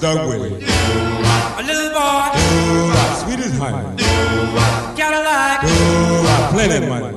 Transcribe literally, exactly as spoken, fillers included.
the way. A little boy, Oh, sweet as honey. Cadillac, Oh, plenty of money.